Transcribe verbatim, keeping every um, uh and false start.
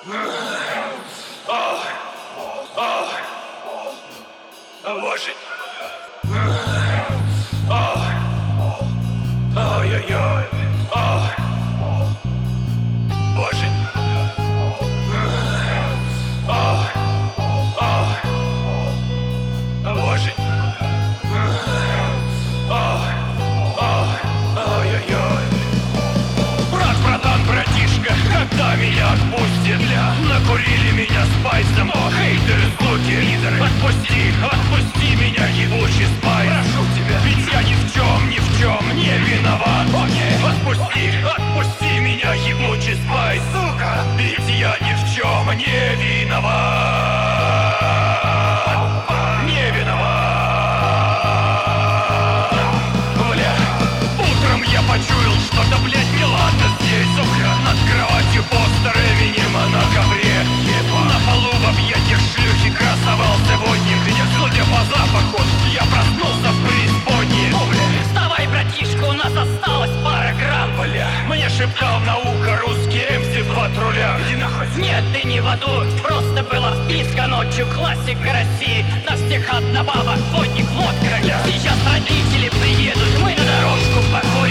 Боже. Ой-ой-ой. Боже. Боже. Ой-ой-ой. Брат, братан, братишка, когда меня отпустят? Накурили меня спайсом. О, хейтеры, звуки, лидеры. Отпусти, отпусти меня, ебучий спайс. Прошу тебя, ведь я ни в чем, ни в чем не виноват. Окей, отпусти, отпусти меня, ебучий спайс. Сука, ведь я ни в чем не виноват. Не виноват. Бля, утром я почуял что-то, блядь, неладно здесь. Сука, над кроватью постер Эминема на ковре. На полу в объятиях шлюхи красовался водник. Где, судя по запаху, я проснулся в преисподней. О, бля. Вставай, братишка, у нас осталось пара грамм. Бля, мне шептал на ухо русский эмси в патрулях. Иди нахуй. Нет, ты не в аду, просто была вписка ночью. Классика России, на всех одна баба, водник, водка. Сейчас родители приедут, мы на дорожку походим.